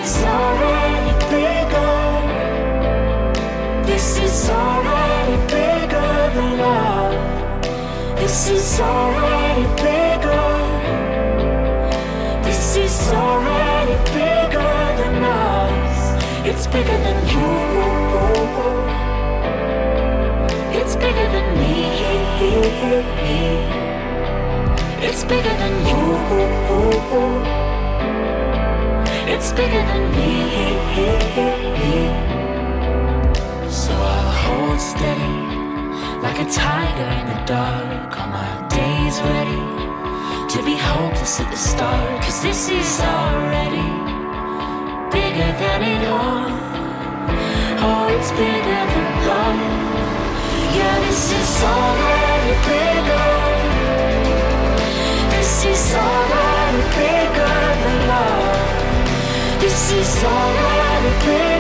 already bigger. This is already bigger than love. This is already bigger. This is already bigger than us. It's bigger than you. It's bigger than me. It's bigger than you. It's bigger than me. So I'll hold steady like a tiger in the dark. On my days ready to be hopeless at the start. 'Cause this is already bigger than it all. Oh, it's bigger than love. Yeah, this is already bigger. This is already bigger than love. This is already bigger.